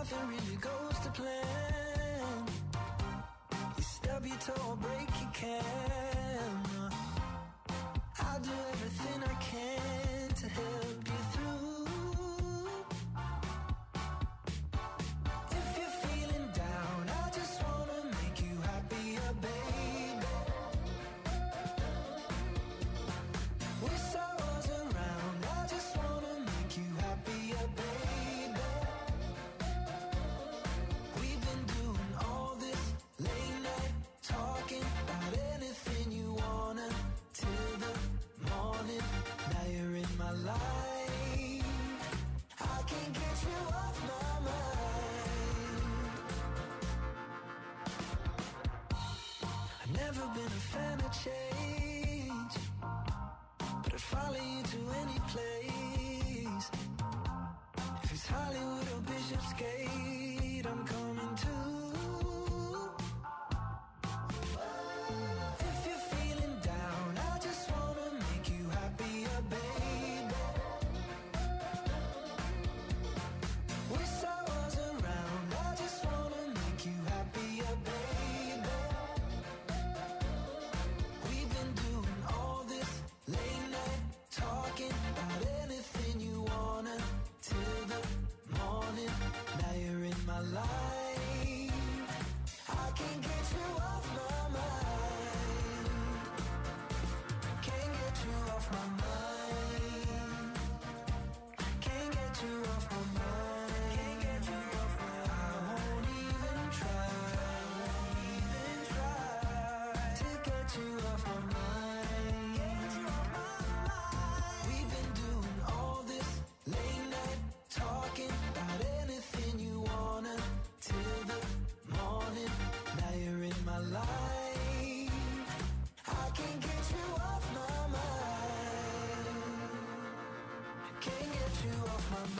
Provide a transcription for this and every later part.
nothing really goes to plan. You stub your toe or break your can. I'll do everything I can to help you through. If you're feeling down, I just wanna make you happier, baby. Wish I was around, I just wanna make you happier, baby. We've been doing all this late night talking about anything you wanna till the morning. Now you're in my life, I can't get you off my mind. I've never been a fan of change, but I'd follow you to any place. If it's Hollywood or Bishopsgate, I'm coming too. If you're feeling down, I just wanna make you happier, baby. Wish I was around, I just wanna make you happier, baby. We've been doing all this late night talking about anything you wanna till the morning. Now you're in my life, I can't get you off my mind. Can't get you off my mind. Can't get you off my mind. Can't get you off my mind. I won't even try to get you off my mind. Get you off my mind. We've been doing all this late night talking about anything you wanna till the morning. Now you're in my life, I can't get you off my mind. Can't get you off my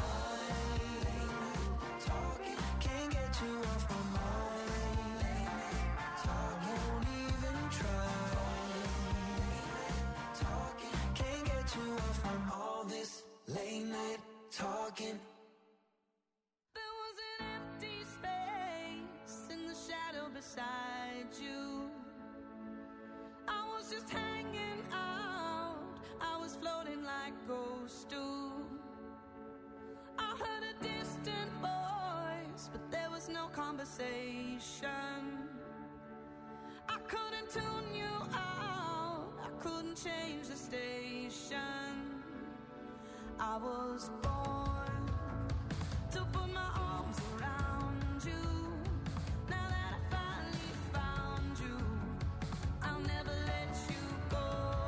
mind. Talking, can't get you off my mind. Talking, won't even try. Talking, can't get you off my all this late night talking. There was an empty space in the shadow beside you. I was just hanging out, I was floating like ghosts do. I heard a distant voice, but there was no conversation. I couldn't tune you out, I couldn't change the station. I was born to put my arms around you. Now that I finally found you, I'll never let you go.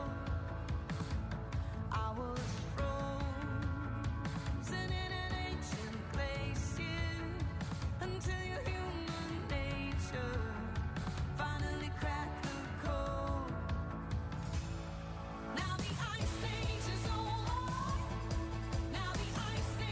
I was frozen in an ancient place, yeah, until your human nature finally cracked the code. Now the ice age is over. Now the ice age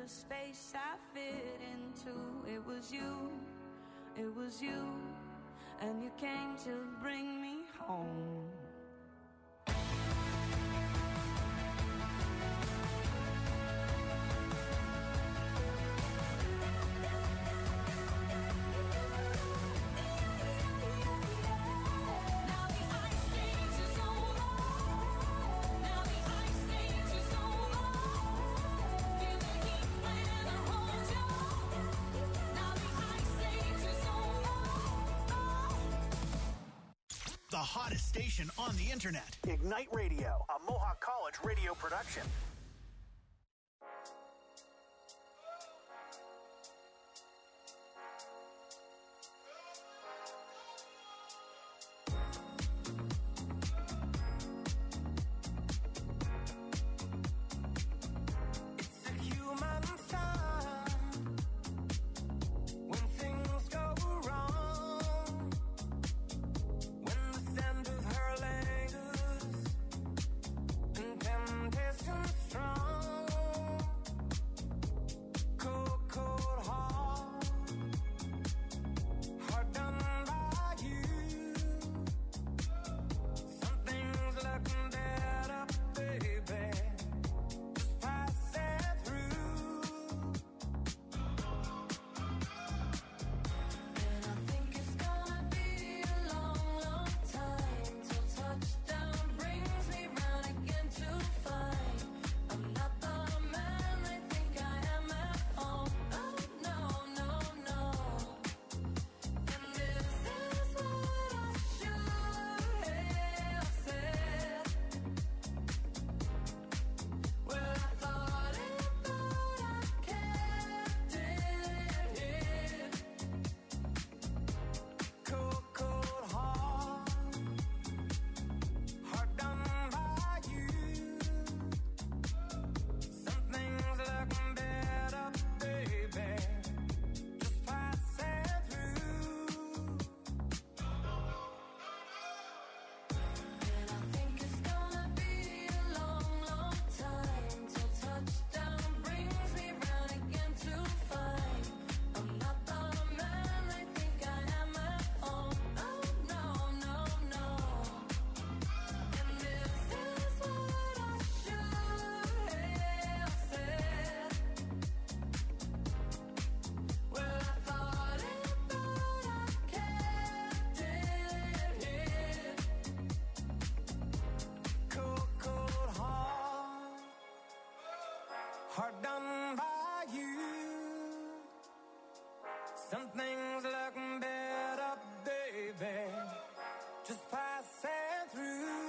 space I fit into. It was you, and you came to bring me home. The hottest station on the internet. Ignite Radio, a Mohawk College radio production. Hard done by you. Some things look better, baby, just passing through.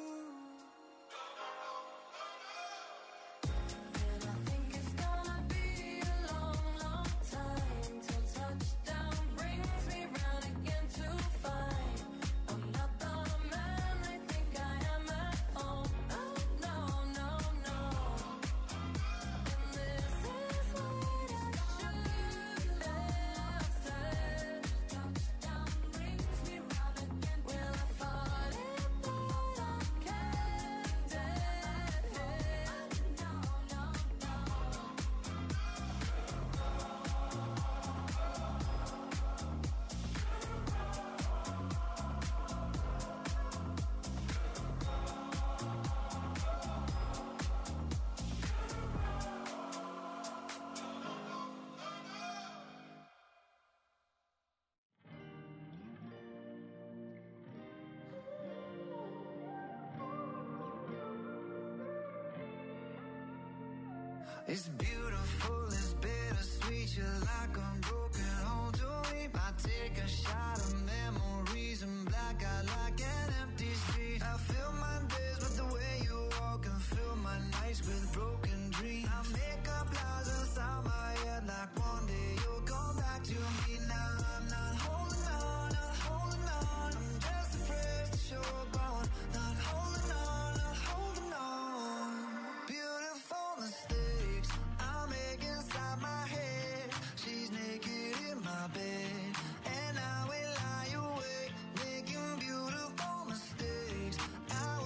It's beautiful, it's bittersweet. You're like a broken home to me. I take a shot of memories and black out like an empty street. I fill my days with the way you walk and fill my nights with broken dreams. I make up lies inside my head like one day you'll come back to me. Now I'm not holding on, not holding on. I'm just afraid to show up on. Not holding on, not holding on. Beautiful mistakes I make inside my head. She's naked in my bed, and I will lie awake, making beautiful mistakes. I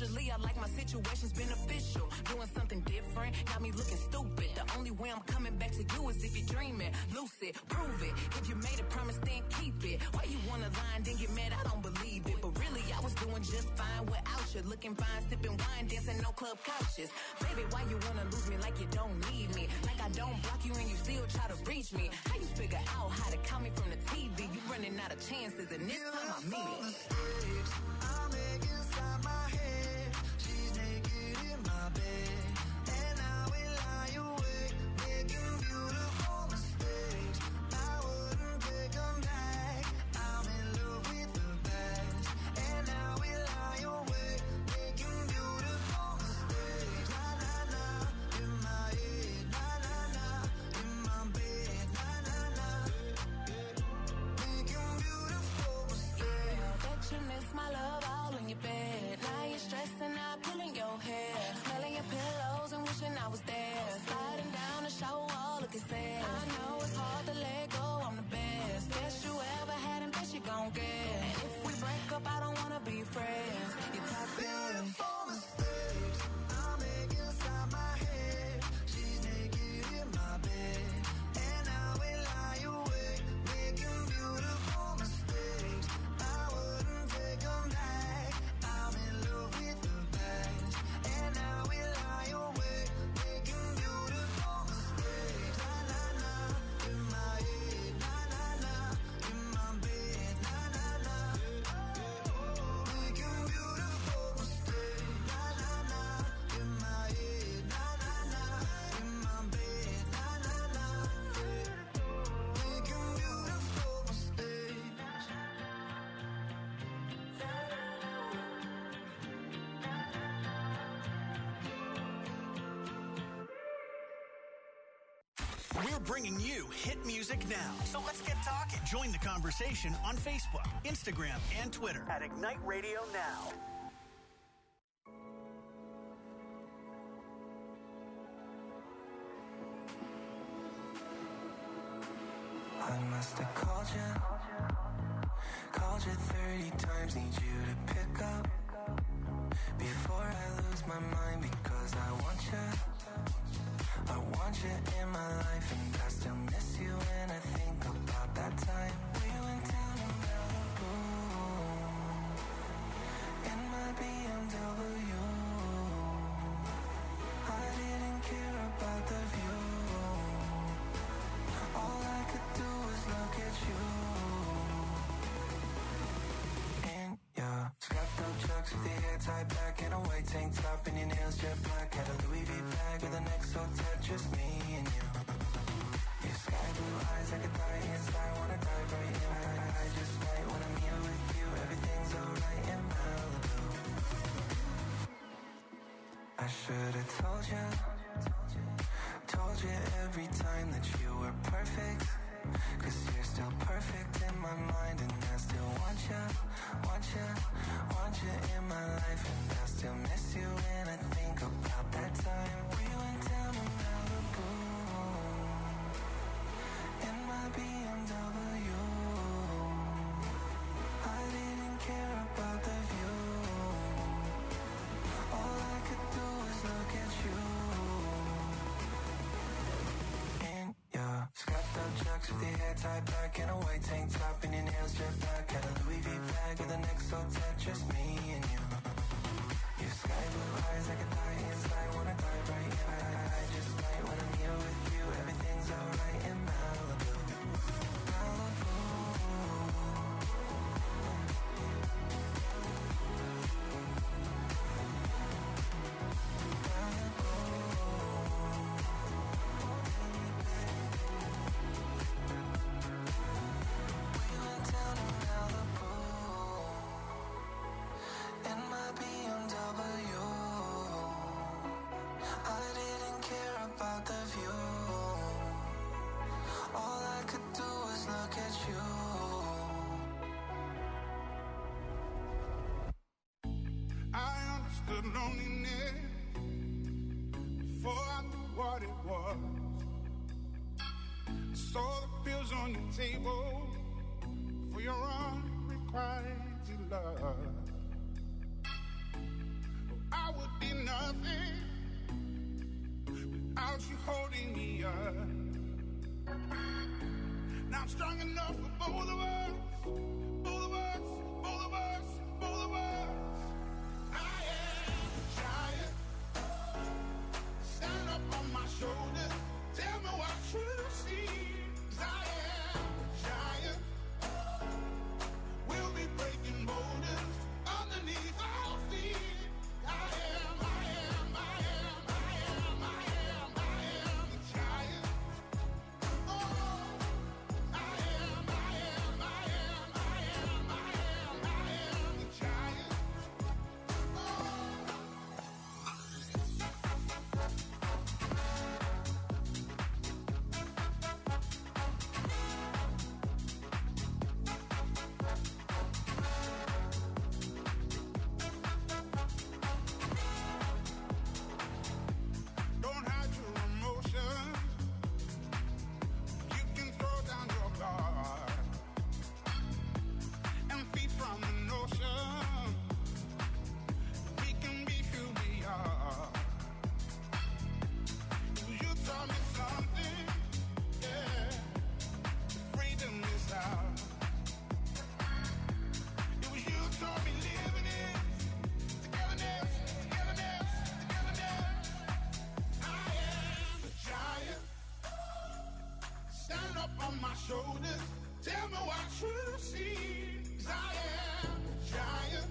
Usually I like my situations beneficial. Doing something different, got me looking stupid. The only way I'm coming back to you is if you're dreaming. Lucid, prove it. If you made a promise, then keep it. Why you wanna lie and then get mad? I don't believe it. But really, I was doing just fine without you. Looking fine, sipping wine, dancing no club couches. Baby, why you wanna lose me like you don't need me? Like I don't block you and you still try to reach me. How you figure out how to call me from the TV? You running out of chances and this time I mean it. I make inside my head. She's naked in my bed, and I will lie awake, making beautiful mistakes. I wouldn't take them back. I'm in love with the past, and I will lie awake, making beautiful mistakes. Na na na, in my head. Na na na, in my bed. Na na na, making beautiful mistakes. Bet you miss my love all in your bed. Now you're stressing out, pulling your hair, smelling your pillows and wishing I was there. Sliding down the shower wall, looking sad. I know it's hard to let go, I'm the best. Best you ever had and best you gon' get. And if we break up, I don't wanna be friends. You talk Beautiful mistakes I make inside my head. She's naked in my bed, and I will lie awake, making beautiful mistakes. I wouldn't take them back. I'm in love with the past, and I will lie awake, making beautiful mistakes. Na na na, in my head. Na na na, in my bed. Na na na, making beautiful mistakes. Na na na, in my head. Na na na, in my bed. Na na na, making beautiful mistakes. We're bringing you hit music now. So let's get talking. Join the conversation on Facebook, Instagram, and Twitter at Ignite Radio Now. I must have called you 30 times, need you to pick up before I lose my mind, because I want you in my life, and I still miss you when I think about that time we went down to Malibu in my BMW. I didn't care about the view. All I could do was look at you. In your scuffed up chucks with your hair tied back and a white tank top and your nails jet black. Had a Louis V bag with an XO tat, just me and you. Your sky blue eyes, I could die inside, wanna dive right in. I just might when I'm here with you, everything's alright in Malibu. I should've told you every time that you were perfect, 'cause you're still perfect in my mind, and I still want you in my life, and I still miss you when I think about that time we went down to Malibu in my BMW. I didn't care about the view. All I could do was look at you. In your scuffed up chucks with your hair tied back and a white tank top and your nails jet black. Had a Louis V bag with an XO tat, just me and you. Your sky blue eyes, I could die inside, wanna dive right in. I just might when I'm here with you, everything's alright in Malibu. Malibu. We went down to Malibu in my BMW. I didn't care about the view. All I could do was look at you. I understood loneliness before I knew what it was. I saw the pills on your table for your unrequited love. nothing without you holding me up. Now I'm strong enough for both of us, both of us, both of us, both of us. I am a giant. Stand up on my shoulders. Tell me what you see. 'Cause I am a giant. We'll be breaking boulders underneath our feet. I am a giant. Oh, I am a giant. Don't hide your emotions. You can throw down your guard and feed from the notion. We can be who we are. You taught me something, yeah. Freedom is out. It was you taught me living it. Togetherness, togetherness, togetherness. I am a giant. Stand up on my shoulders. Tell me what you see. 'Cause I am a giant.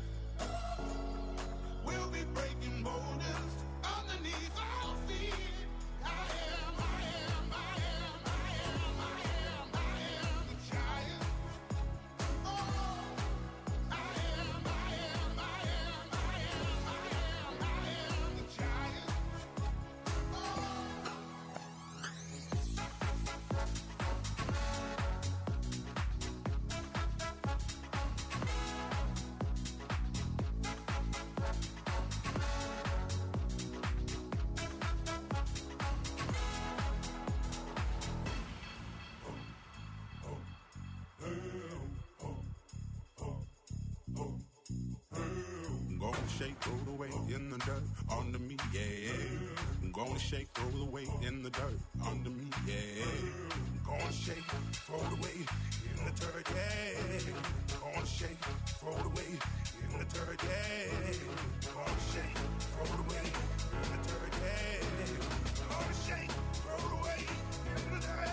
We'll be breaking boulders underneath our feet. I am a giant. Oh, I am a giant. Gonna shake, roll the weight in the dirt under me, yeah. Gonna shake, roll the weight in the dirt under me, yeah. Gonna shake, throw the weight in the dirt, yeah. Gonna shake, throw the weight in the dirt, yeah. Gonna shake, throw the weight in the dirt, yeah. Gonna shake, throw the weight in the dirt.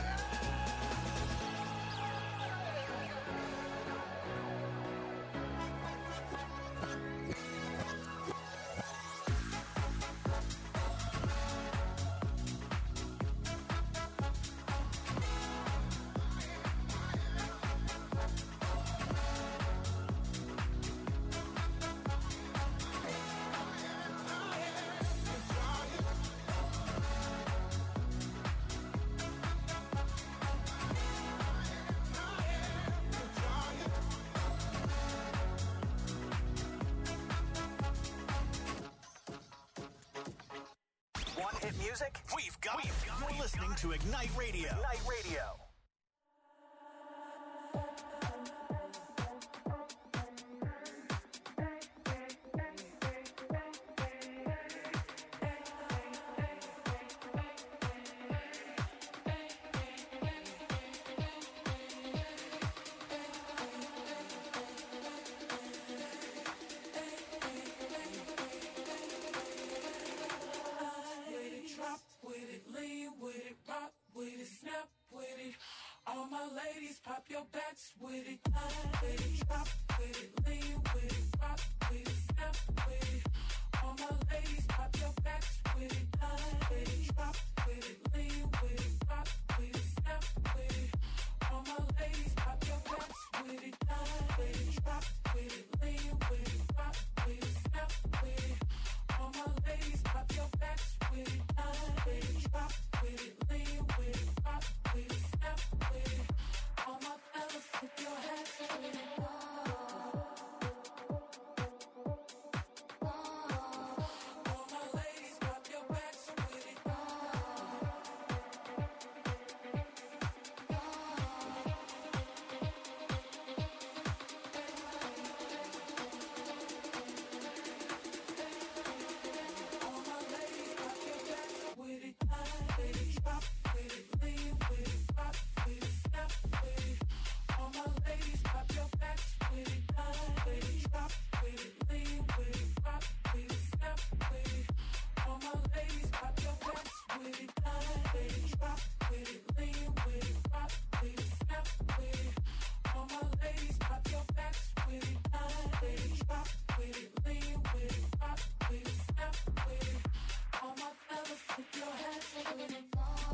Want hit music? We've got it. You're listening to Ignite Radio. Ignite Radio. Drop with it, lean with it, rock with it, snap with it. All my ladies, pop your backs with it. With it, drop with it, lean with it, rock with it, snap with it. All my ladies, pop your backs with it. With it, drop with it, lean with it, rock with it, snap with it. All my ladies, pop your backs with it. With it, drop with it, lean with it, rock with it, snap with it. All my ladies, pop your backs with it. With it, drop with it, lean with it, rock with it, snap with it. All my fellas, if you're with it, dive with it, drop with it, lean with it, rock with it, snap with it. All my ladies, pop your backs with it, dive with it, drop with it, lean with it, rock with it, snap with it. All my fellas, flip your hands with it.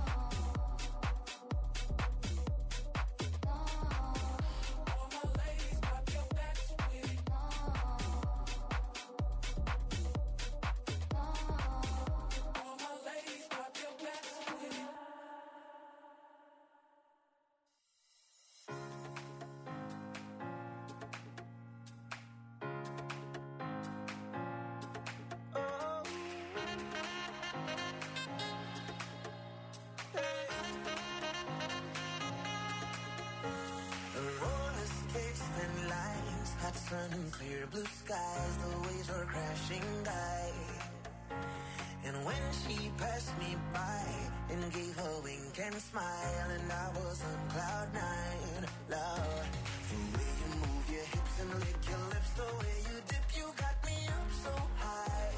Hot sun and clear blue skies, the waves were crashing by. And when she passed me by and gave a wink and smile, and I was on cloud nine, Lord, the way you move your hips and lick your lips, the way you dip, you got me up so high.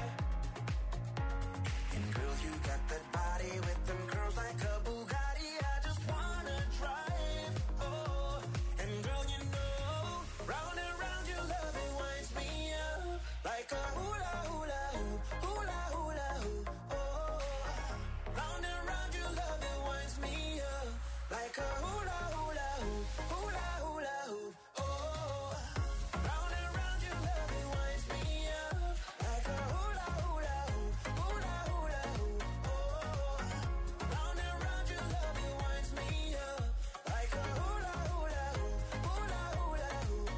And girl, you got that body with them curls like a Bugatti, I just wanna drive. Oh, and girl, you know, round and round your love, it winds me up like a hula hula hoop, hula hula hoop. Oh, round and round your love, it winds me up like a hula hula hoop, hula hula hoop. Oh, round and round your love, it winds me up like a hula hula hoop, hula hula hoop. Oh, round and round your love, it winds me up like a hula hula hoop, hula hula hoop.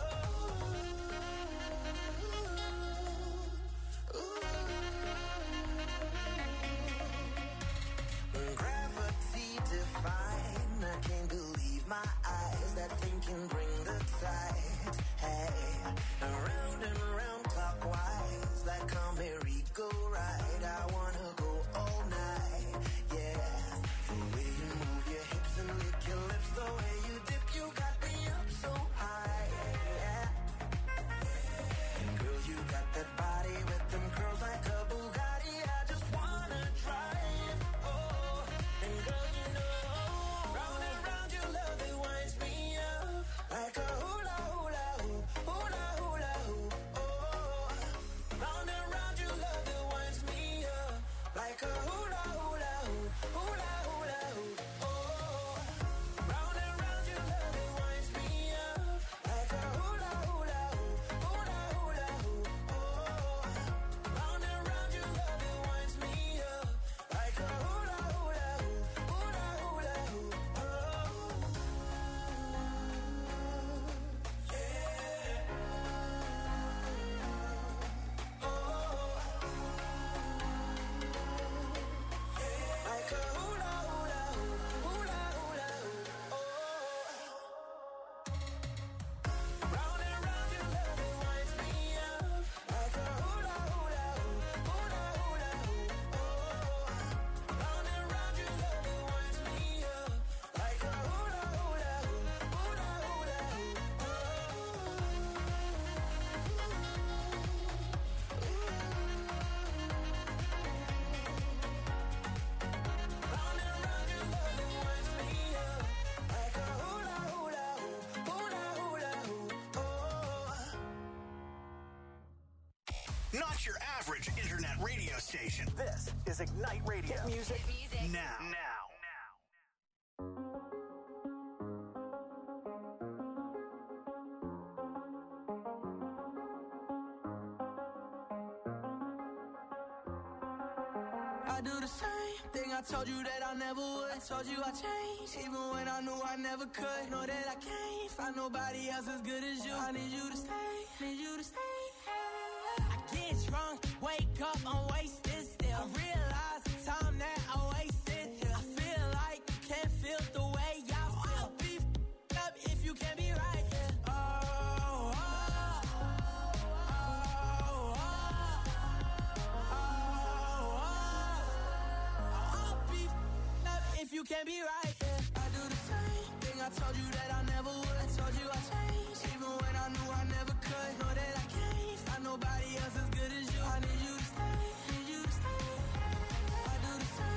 Gravity define, I can't believe my eyes. That thing can bring the tide. Hey, around and round clockwise, like a merry-go-ride. I wanna go all night, yeah. The way you move your hips and lick your lips, the way you dip, you got me up so high, yeah. And girl, you got that body with them curls like a Bugatti, I just wanna drive. Oh, and girl, you know, round and round your love, it winds me up like a hula hula hoop, hula hula hoop. Oh, round and round your love, it winds me up like a hula hula hoop, hula hula hoop. Oh, round and round your love, it winds me up like a hula hula hoop, hula hula hoop. Oh, round and round your love, it winds me up like a hula hula hoop, hula hula hoop. Oh, like a hula hula hoop, hula hula hoop. Oh, round and round your love, it winds me up like a hula hula hoop, hula hula hoop. Oh, round and round your love, it winds me up like a hula hula hoop, hula hula hoop. Round and round your love, it winds me up like a hula hula hoop, hula hula hoop. Oh. Not your average internet radio station. This is Ignite Radio. Hit music now. I do the same thing I told you that I never would. I told you I changed, even when I knew I never could. Know that I can't find nobody else as good as you. I need you to stay, need you to stay. I get drunk, wake up, I'm wasted still. I realize the time that I wasted here. I feel like you can't feel the way I feel. I'll be f***ed up if you can't be right here. Oh, oh, oh, oh, oh. I'll be f***ed up if you can't be right here. I do the same thing I told you that I never would. I told you I changed, even when I knew I never could. Know that I can't find nobody else as good as you. I need you to stay, need you to stay. I do the same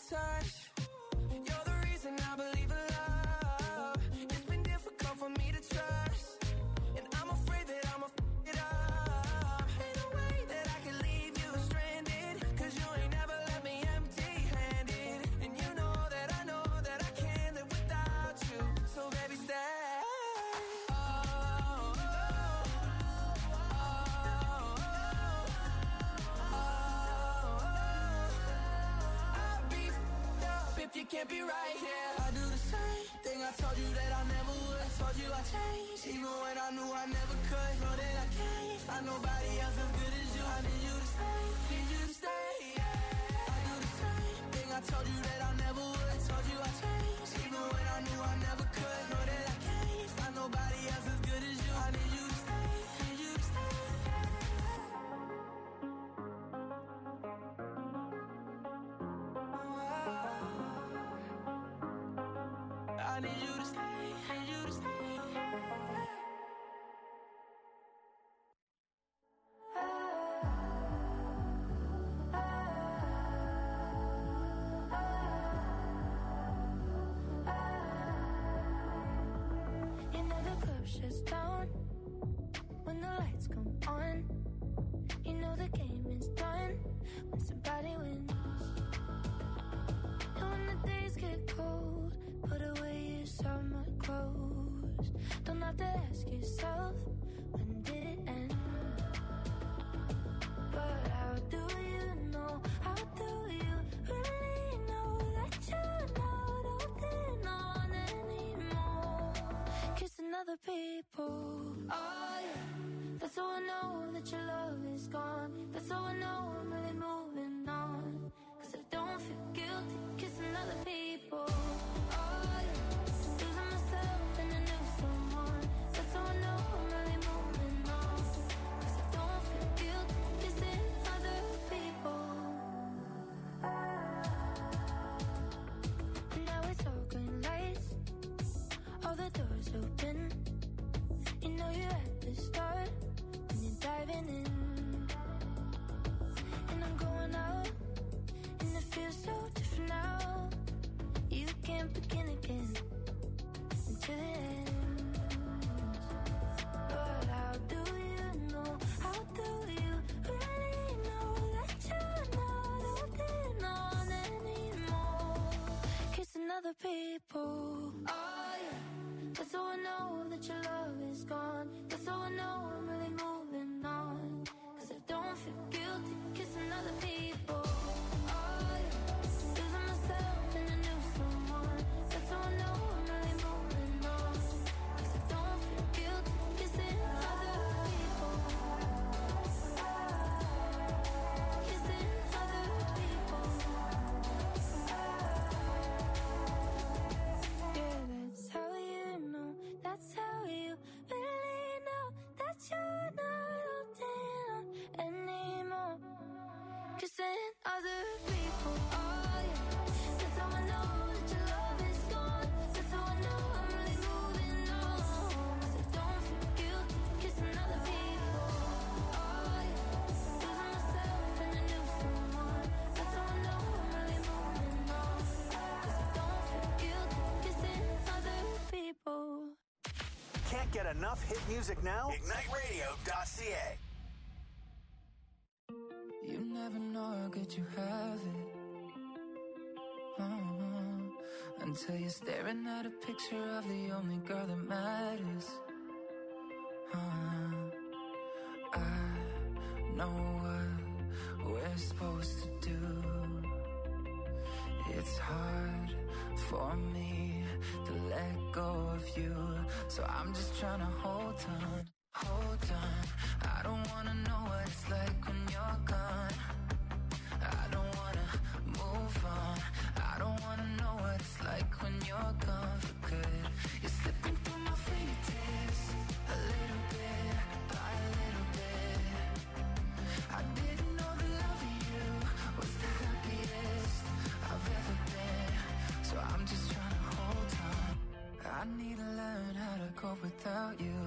touch. You're the reason I believe in love. It's been difficult for me to trust, and I'm afraid that I'ma f it up. Ain't no way that I can leave you stranded, 'cause you ain't never left me empty-handed. And you know that I can't live without you. So baby, stay. If you can't be right here, I do the same thing I told you that I never would. I told you I changed, even when I knew I never could. Know that I can't find nobody else as good as you. I need you to stay, need you to stay, yeah. I do the same thing I told you that I never would. I told you I changed, even when I knew I never could. Know that I can't find nobody else as good as you. I need you to stay, need you to stay. I need you to stay, need you to stay. You know the club shuts down when the lights come on. You know the game is done when somebody wins. And when the days get cold, put away your summer clothes. Don't have to ask yourself, when did it end? But how do you know? How do you really know that you're not holding on anymore? Kissing other people. Oh yeah, that's how I know that your love is gone. That's how I know I'm really moving on. 'Cause I don't feel guilty kissing other people. Oh yeah, losing myself in a new someone. That's how I know I'm really moving on. 'Cause I don't feel guilty kissing other people. And now it's all green lights, all the doors open. You know you're at the start when you're diving in. And I'm going out, and it feels so different now. You can't begin again until it ends. But how do you know? How do you really know that you're not holding on anymore? Kissing other people. Oh yeah, that's how I know that your love is gone. That's how I know I'm really moving on. 'Cause I don't feel guilty kissing other people. Oh yeah, losing myself in a new someone. That's how I know I'm really moving on. 'Cause I don't feel guilty kissing other people. Kissing other people. Yeah, that's how you know. That's how you really know that you're not holding on anymore. Kissing other people. Oh yeah, that's how I know that your love is gone. That's how I know I'm really moving on. 'Cause I don't feel guilty kissing other people. Oh yeah, losing myself in a new someone. That's how I know I'm really moving on. 'Cause I don't feel guilty kissing other people. Can't get enough hit music now? IgniteRadio.ca. You never know how good you have it. Until you're staring at a picture of the only girl that matters. I know what we're supposed to do. It's hard for me to let go of you, so I'm just trying to hold on, hold on. I don't wanna know what it's like when you're gone. I don't wanna move on. I don't wanna know what it's like when you're gone for good. You're slipping through my fingertips, a little bit by a little bit. I didn't know the love of you was the happiest I've ever been, so I'm just trying to hold on. I need to learn how to cope without you.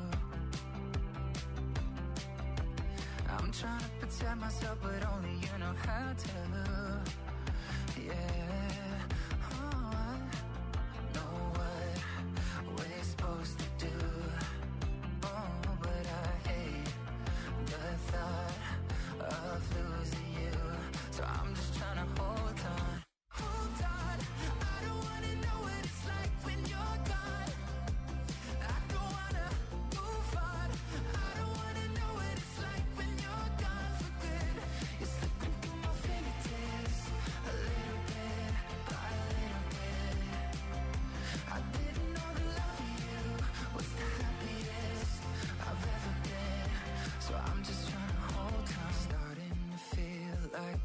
I'm trying to protect myself, but only you know how to. Yeah.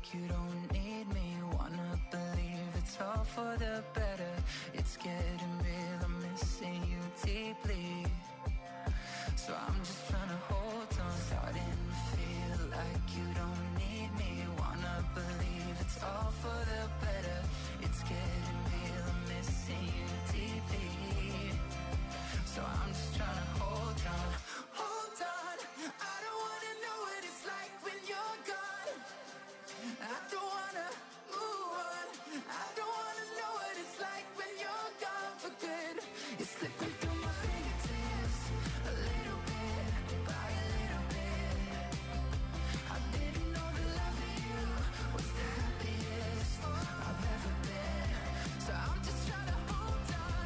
like you don't need me. Wanna believe it's all for the better. It's getting real, I'm missing you deeply. So I'm just trying to hold on. Starting to feel like you don't need me. Wanna believe it's all for the better. It's getting real, I'm missing you deeply. So I'm just trying to hold on. Hold on. I don't wanna know what it's like when you're gone. I don't wanna move on. I don't wanna know what it's like when you're gone for good. It's slipping through my fingertips a little bit, by a little bit. I didn't know the love of you was the happiest I've ever been. So I'm just trying to hold on.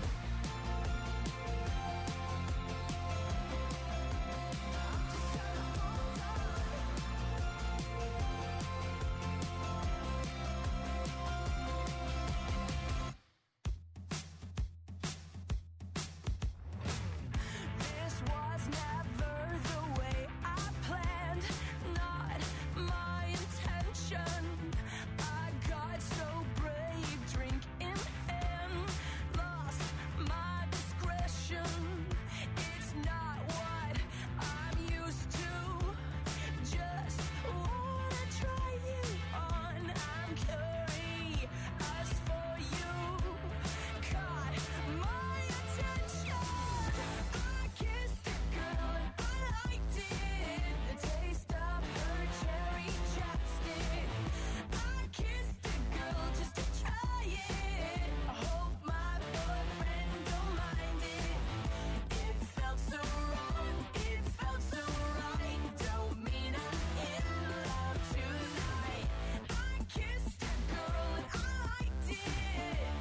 This was never the way I planned, not my intention. I got so brave, drink in hand, lost my discretion. It's not what I'm used to. Just wanna try you on. I'm curious for you. Caught my attention. I kissed a girl and I liked it. The taste of her cherry chapstick. I kissed a girl just to try it. I hope my boyfriend don't mind it. It felt so wrong, it felt so right. Don't mean I'm in love tonight. I kissed a girl and I liked it.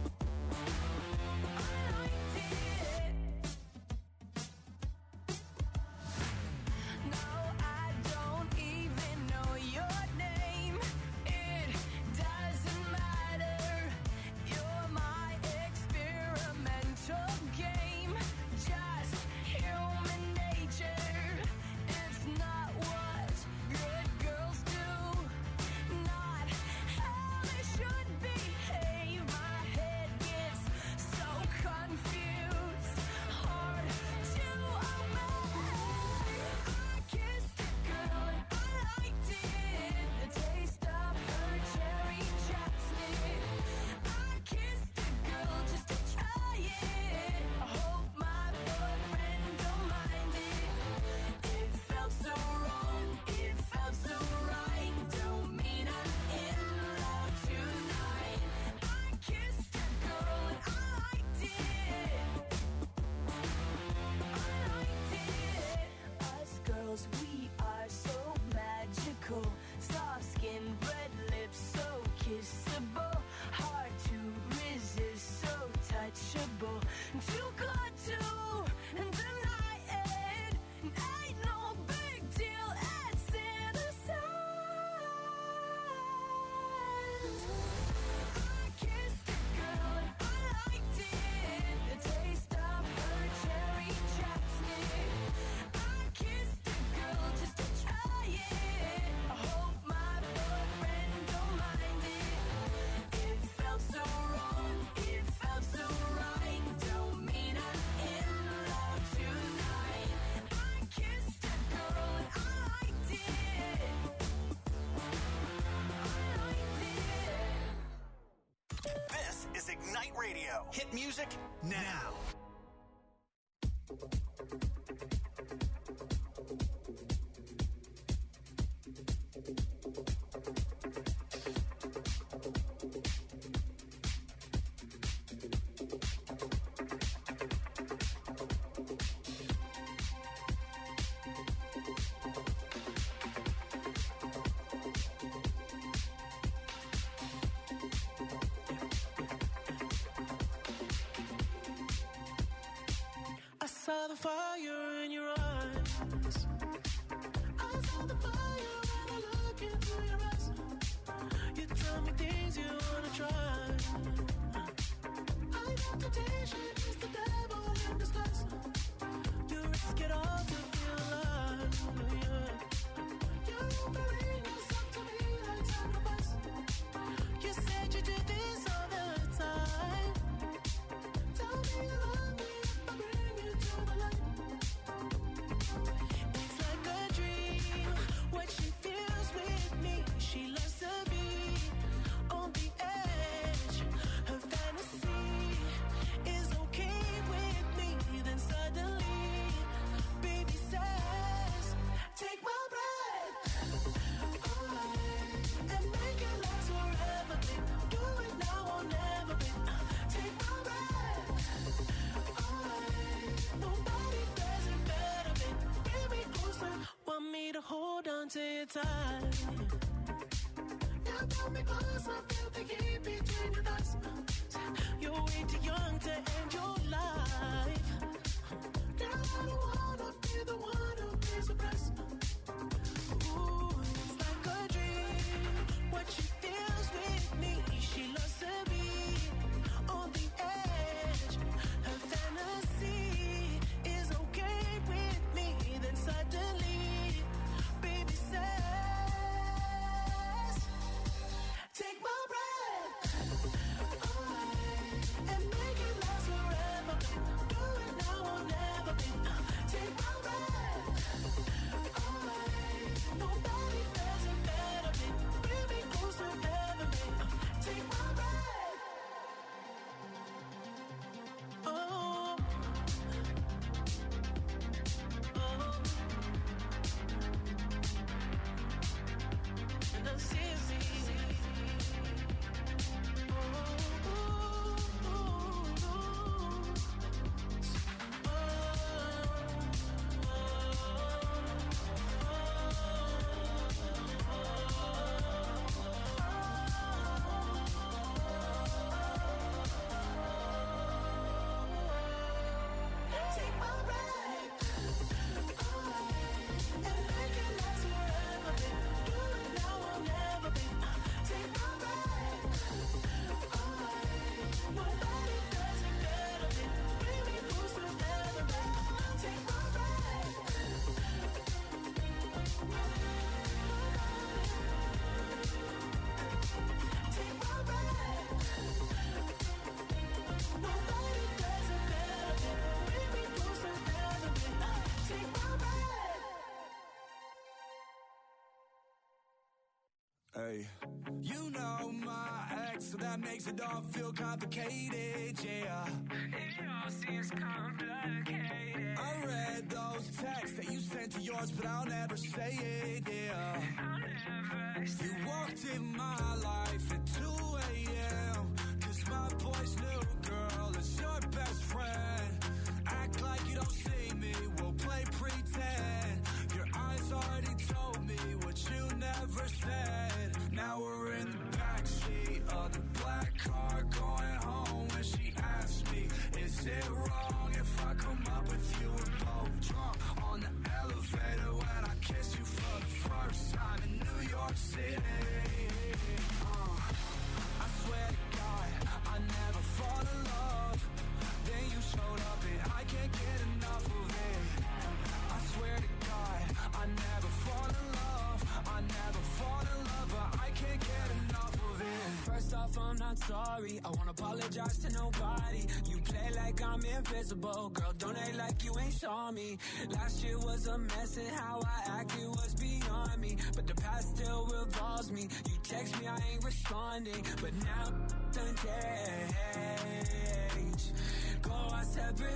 No, I don't even know your name. It doesn't matter. You're my experimental game. Just human nature. It's not what good girls do. Not how they should behave. My head gets so confused. Hard to obey. I kissed a girl and I liked it. The taste of her cherry chapstick. I kissed a girl just to try it. I hope my boyfriend don't mind it. It felt so wrong, it felt so right. Don't mean I'm in love tonight. I kissed a girl and I liked it. Us girls, we are so magical. Soft skin, red lips, so kissable. Hard to resist, so touchable. Too good to deny it. Ain't no big deal, it's innocent. I kissed a girl and I liked it. The taste of her cherry chapstick. I kissed a girl just to try it. I hope my boyfriend don't mind it. It felt so wrong, it felt so right. Don't mean I'm in love tonight. I kissed a girl and I liked it. This is Ignite Radio. Hit music now. I saw the fire in your eyes. I saw the fire when I look into your eyes. You tell me things you wanna try. Identification is the devil in disguise. You risk it all to feel alive. Yeah. You're offering yourself to me like sacrifice. it tight. Now pull me close, I feel the heat between us. You're way too young to end your life. Girl, I don't wanna be the one who pays the price. Ooh, it's like a dream. What she feels with me, she loves to be on the edge. Her fantasy is okay with me. Then suddenly, baby says, take my breath away and make it last forever. Do it now or never. Take my breath away. Nobody does it better. Bring me close to heaven. Take my breath. Oh. And I see it. Take my breath away and make it last forever. Do it now or never. Take my breath away. Nobody does it better. Bring me close to heaven. Take my breath. Take my breath. Nobody does it better. Bring me close to heaven. Take my breath. Hey, you know my ex, so that makes it all feel complicated, yeah. It all seems complicated. I read those texts that you sent to yours, but I'll never say it, yeah. I'll never say you walked in my life at 2 a.m. Cause my boy's new girl is your best friend. Act like you don't see me, we'll play pretend. Your eyes already told me what you never said. Now we're in the backseat of the black car going home. When she asked me, is it wrong if I come up with you? We're both drunk on the elevator when I kiss you for the first time in New York City. I swear to God, I never fall in love. Then you showed up and I can't get enough of it. I swear to God, I never fall in love. I never fall in love, but I can't get enough of it. First off, I'm not sorry. I won't apologize to nobody. You play like I'm invisible. Girl, don't act like you ain't saw me. Last year was a mess and how I acted was beyond me. But the past still revolves me. You text me, I ain't responding. But now done change. Go our separate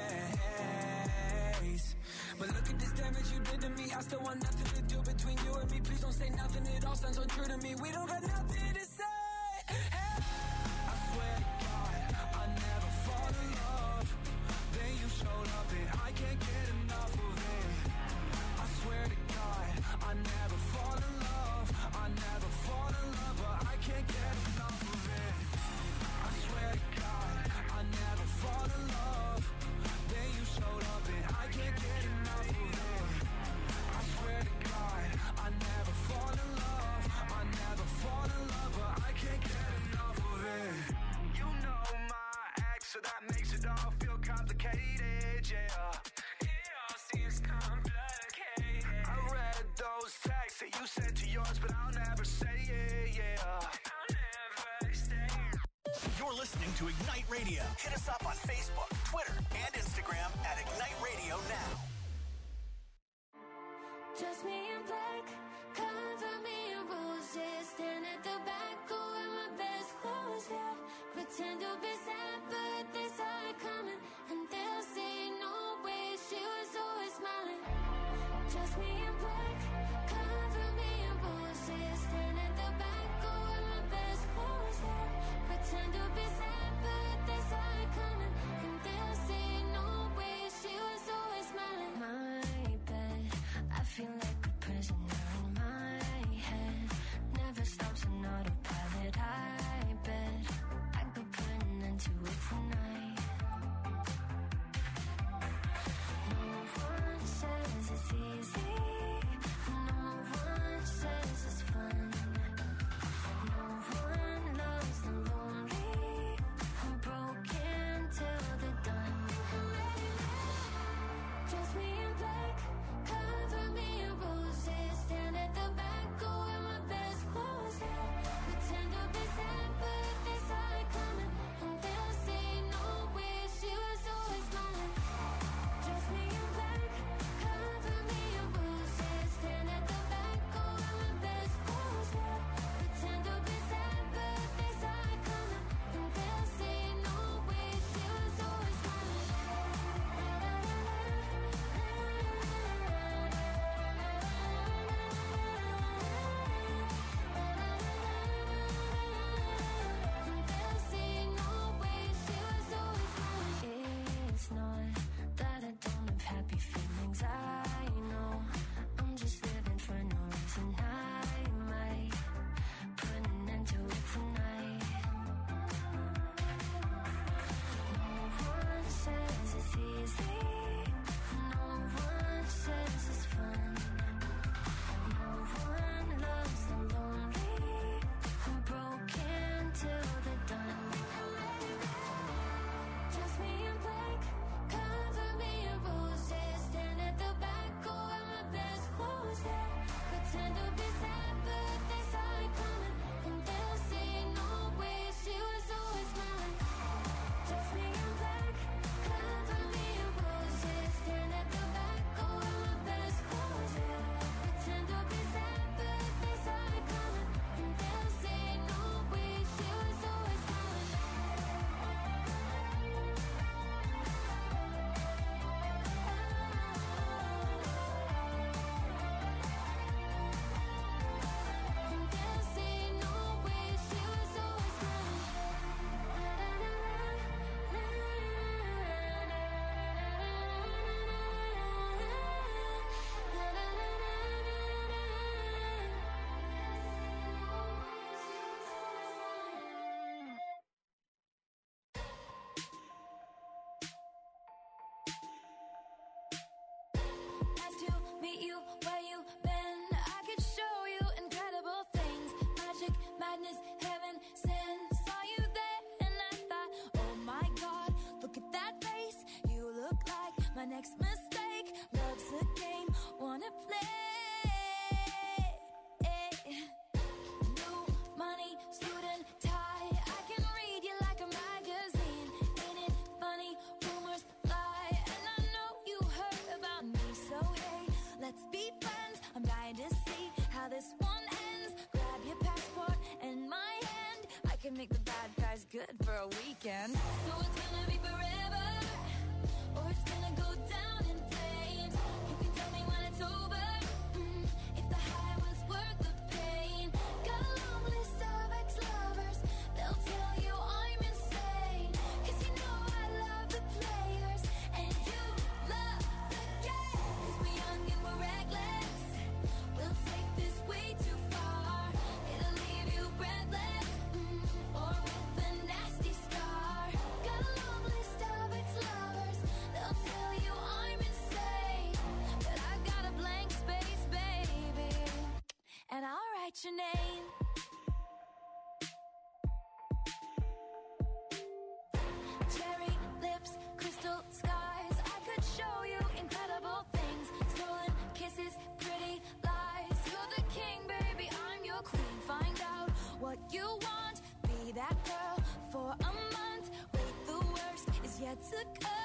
ways. But look at this damage you did to me. I still want nothing to do between you and me. Please don't say nothing, it all sounds untrue to me. We don't got nothing to say. Hey. I swear to God, I never fall in love. Then you showed up and I can't get enough of it. I swear to God, I never fall in love. I never fall in love, but I can't get enough of it. I swear to God, I never fall in love. Then you showed up and I can't get enough of it. I swear to God, I never fall in love. I never fall in love, but I can't get enough of it. You know my ex, so that makes it all feel complicated, yeah. It all seems complicated. I read those texts that you sent to yours, but I'll never say it, yeah. I'll never say it. You're listening to Ignite Radio. Hit us up on Facebook, Twitter, and Instagram at Ignite Radio Now. Just me in black, cover me in roses. Stand at the back, go in my best clothes, yeah. Pretend to be sad, but they saw it coming. And they'll say, no way, she was always smiling. Just me in black, cover me in roses. Stand at the back, go in my best clothes, yeah. Pretend to be sad, but they saw it coming. And they'll say, no way, she was always smiling. My bed, I feel like a prisoner in my good for a weekend. So it's gonna be forever, or it's gonna go down in flames. You can tell me when it's over, if the high was worth the pain. Got a long list of ex-lovers, they'll tell you I'm insane. 'Cause you know I love the players, and you love the game. 'Cause we're young and we're reckless, we'll take this way too far. It'll leave you breathless, or with a nasty scar. Got a long list of ex-lovers, they'll tell you I'm insane. But I got a blank space, baby, and I'll write your name. Cherry lips, crystal skies, I could show you incredible things. Stolen kisses, pretty lies. You're the king, baby, I'm your queen. Find out what you want, be that girl for a month. Wait, the worst is yet to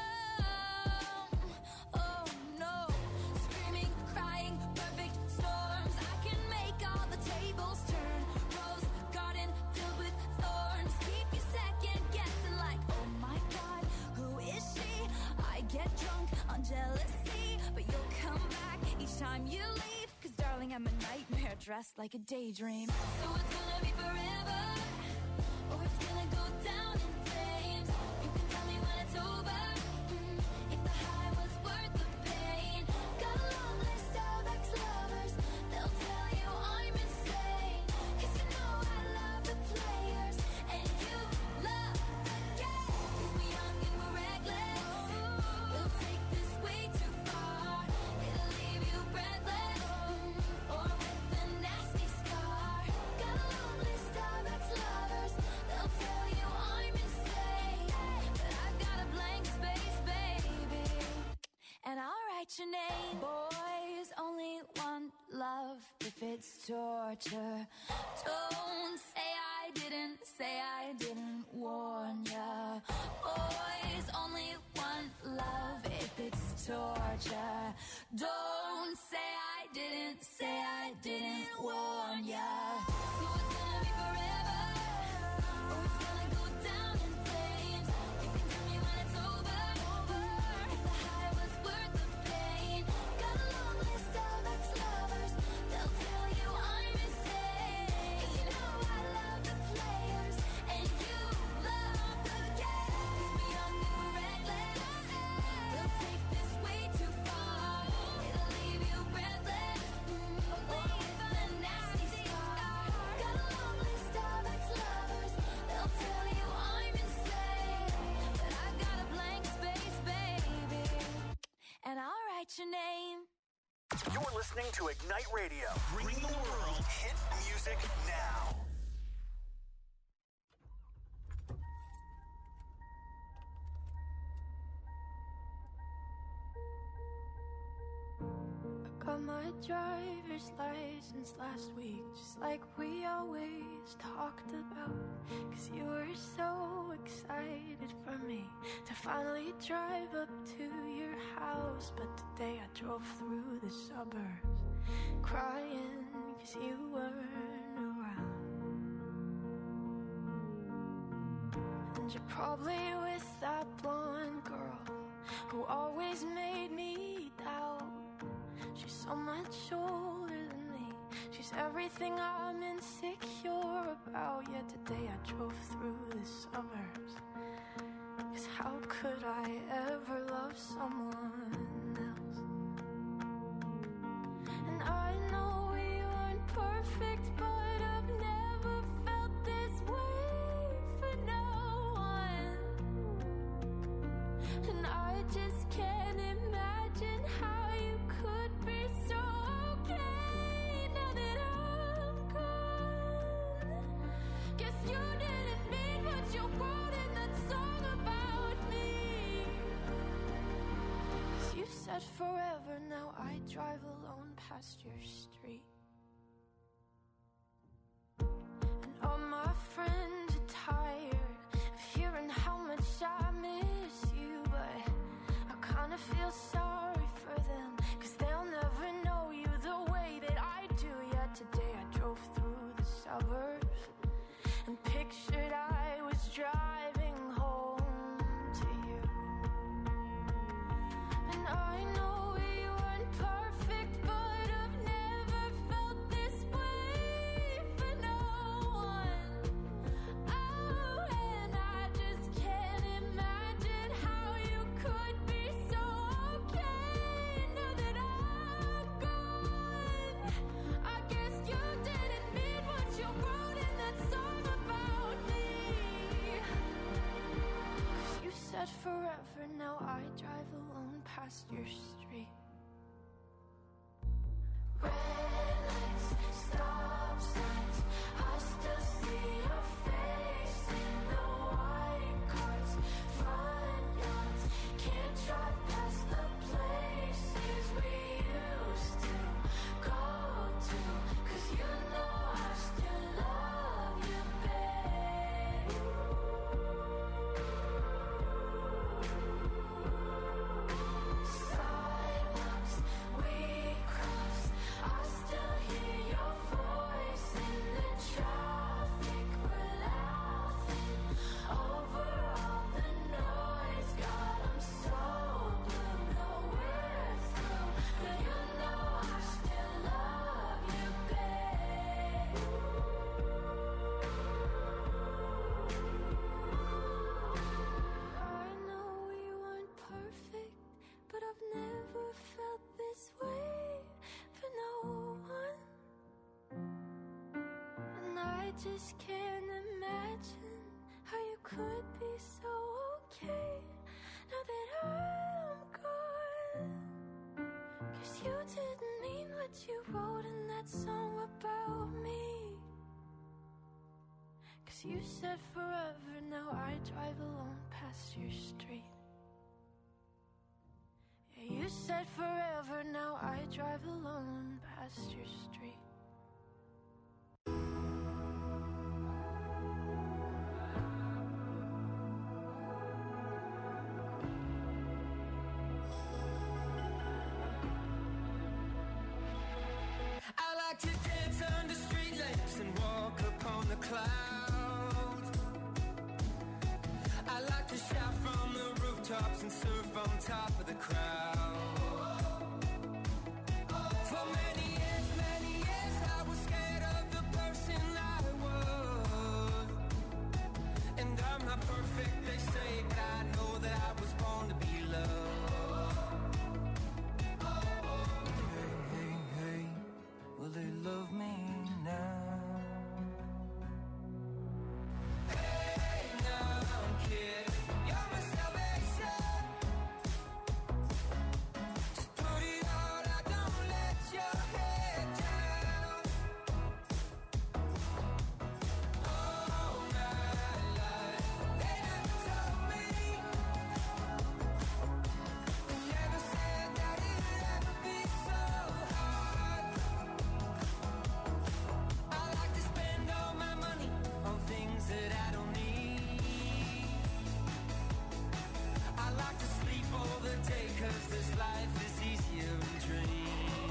come. Oh no, screaming, crying, perfect storms. I can make all the tables turn. Rose garden filled with thorns. Keep you second guessing like, oh my God, who is she? I get drunk on jealousy, but you'll come back each time you leave. 'Cause darling, I'm a nightmare dressed like a daydream. So it's gonna be forever, or it's gonna go down in flames. You can tell me when it's over, if the high was worth the pain. Got a long list of ex-lovers, they'll tell you I'm insane. 'Cause you know I love the players, and you love the game. 'Cause we're young and we're reckless, we'll take this way too far. It'll leave you breathless, or with a nasty scar. Got a long list of ex-lovers, they'll tell you I'm insane. But I've got a blank space, baby, and I'll write your name. Boys only want love if it's torture. Don't say I didn't warn ya. Boys only want love if it's torture. Don't say I didn't warn ya. So it's gonna be forever, or it's gonna go down in flames. You can tell me when it's over, if the high was worth the pain. Got a long list of ex-lovers, they'll tell you I'm insane. 'Cause you know I love the players, and you love the game. 'Cause we're young and we're reckless, we'll take this way too far. It'll leave you breathless, or with a nasty scar. Got a long list of ex-lovers, they'll tell you I'm insane. But I've got a blank space, baby, and I'll write your name. You're listening to Ignite Radio, bringing the world hit music now. Got my driver's license last week, just like we always talked about. 'Cause you were so excited for me to finally drive up to your house. But today I drove through the suburbs, crying 'cause you weren't around. And you're probably with that blonde girl who always made me doubt. She's so much older than me, she's everything I'm insecure about. Yet today I drove through the suburbs, 'cause how could I ever love someone else? And I know we aren't perfect, but I've never felt this way for no one. And I just can't imagine how you could be so okay now that I'm gone. Guess you didn't mean what you wrote in that song about me. 'Cause you said forever, now I drive alone past your street. And all my friends are tired of hearing how much I miss you, but I kinda feel sorry for them, 'cause they'll never know you the way that I do. Yet today I drove through the suburbs and pictured I was driving just can't imagine how you could be so okay now that I'm gone. 'Cause you didn't mean what you wrote in that song about me. 'Cause you said forever, now I drive alone past your street. Yeah, you said forever, now I drive alone past your street. I like to dance under street lamps and walk upon the clouds. I like to shout from the rooftops and surf on top of the crowd. For many years I was scared of the person I was. And I'm not perfect, they say, but I know that I was born to be loved. Hey, will they love me now? Hey, now, kid, you're my salvation. Just put it all out, don't let your head down. All my life, they never told me. They never said that it'd ever be so hard. I like to spend all my money on things that I don't need. I like to sleep all the day 'cause this life is easier to dream.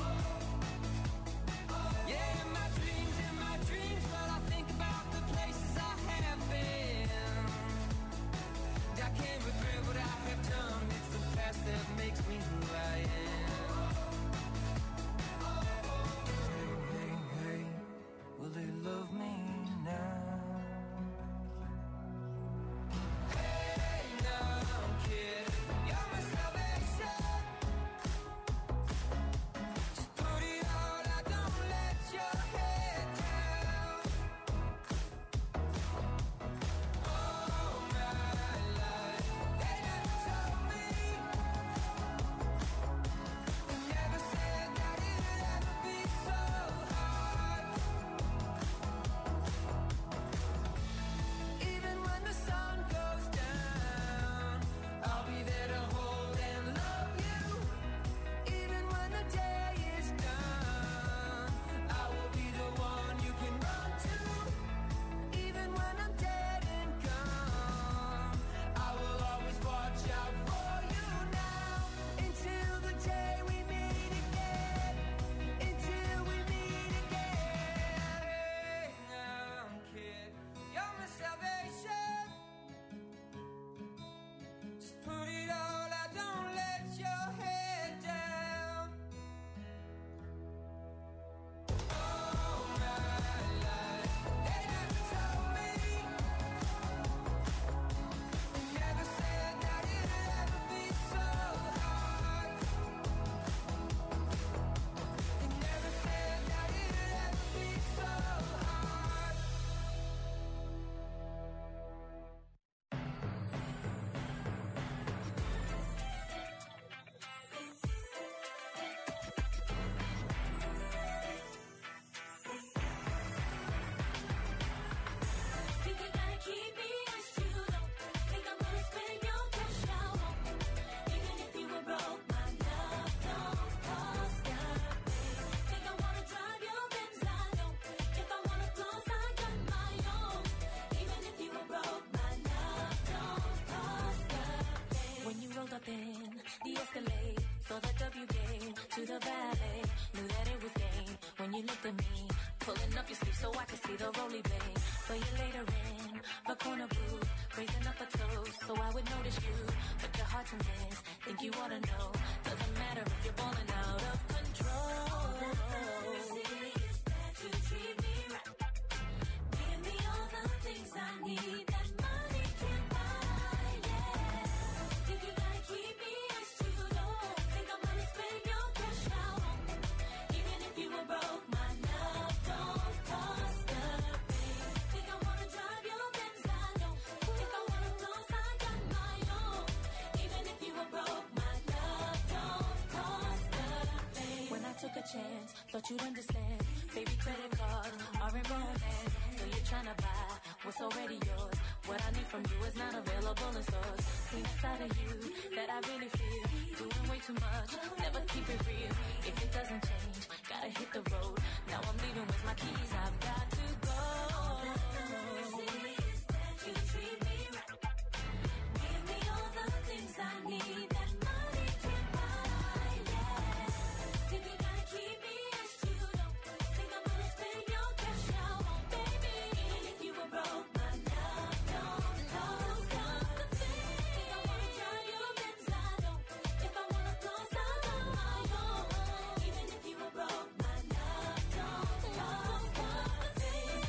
Yeah, in my dreams, but I think about the places I have been. I can't regret what I have done. It's the past that makes me who I am. Hey, will they love me now? Hey, now, kid, you're my salvation. Just put it all out, don't let your head down. All my life, they never told me. They never said that it'd ever be so hard. Even when the sun goes down, I'll be there to hold and love you. Even when the day is done, I will be the one you can run to. Even when I'm dead and gone, I will always watch out for you now. Until the day we meet again. Until we meet again. Hey, now, kid, you're my salvation. Just put it all out, don't let your head down. All my life, they never told me. They never said that it'd ever be so hard. They never said that it'd ever be so hard. Think you gotta keep me as you don't think I'm gonna spend your cash out on me. Even if you were broke, my love don't cost a thing. Think I wanna drive your Benz, I don't. If I wanna clothes, I got my own. Even if you were broke, my love don't cost a thing. When you rolled up in the Escalade, saw the W game to the valet, knew that it was game. When you looked at me, pulling up your sleeve so I could see the roly blade. So you later in the corner booth, raising up a toast so I would notice you. But your heart's a mess, think you ought to know. Doesn't matter if you're balling out of control. All I see is that you treat me right. Give me all the things I need that money can't buy, yeah. Think you gotta keep me as you don't think I'm gonna spend your cash out on me. Even if you were broke, my love don't cost a thing. chance, thought you'd understand. Baby, credit cards are in romance. So you're trying to buy what's already yours. What I need from you is not available in stores. See inside of you that I really feel. Doing way too much, never keep it real. If it doesn't change, gotta hit the road. Now I'm leaving with my keys, I've got to go. You treat me right. Give me all the things I need that money can't buy, yeah. Think you gotta keep me as you don't think I'm gonna spend your cash out on, baby. And if you were broke, my love don't cost the thing. Think I wanna drive your Benz, I don't. If I wanna close, I'll do my own. Even if you were broke, my love don't cost the thing.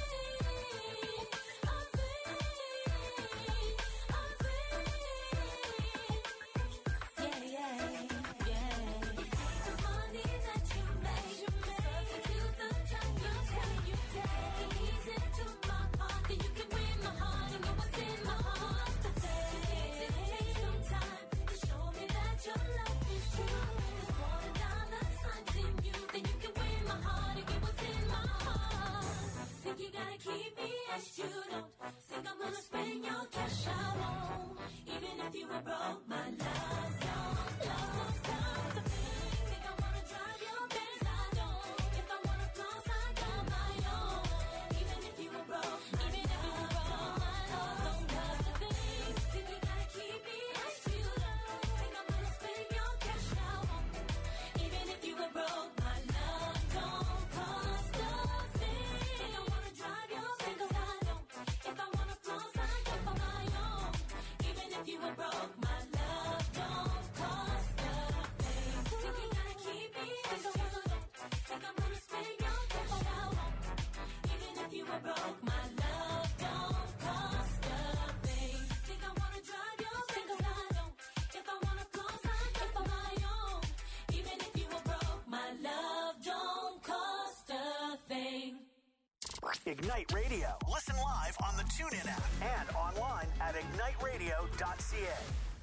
Keep me as you don't think I'm gonna spend your cash out on. Even if you were broke, my love don't cost the thing. Think I wanna drive your Benz, I don't. If I wanna close, I got my own. Even if you were broke, my love don't cost the thing. Think you gotta keep me as you don't think I'm gonna spend your cash out on. Even if you were broke, my love don't cost the thing. Think I wanna drive your Benz, I don't. If I wanna close, I got my own. Even if you were broke, my love don't cost a thing. Think you gotta keep me as you don't think I'm gonna spend your cash out on. Even if you were broke, my love don't cost a thing. Think I wanna drive your Benz, I don't. If I wanna close, I got my own. Even if you were broke, my love don't cost a thing. Ignite Radio. Listen live on the TuneIn app and online at igniteradio.ca.